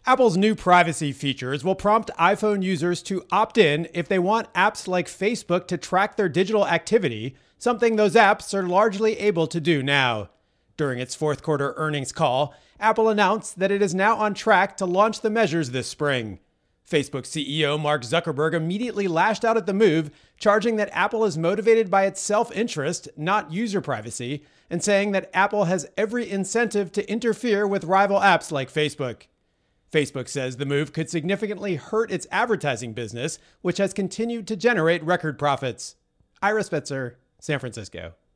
Apple's new privacy features will prompt iPhone users to opt in if they want apps like Facebook to track their digital activity, something those apps are largely able to do now. During its fourth quarter earnings call, Apple announced that it is now on track to launch the measures this spring. Facebook CEO Mark Zuckerberg immediately lashed out at the move, charging that Apple is motivated by its self-interest, not user privacy, and saying that Apple has every incentive to interfere with rival apps like Facebook. Facebook says the move could significantly hurt its advertising business, which has continued to generate record profits. Ira Spitzer, San Francisco.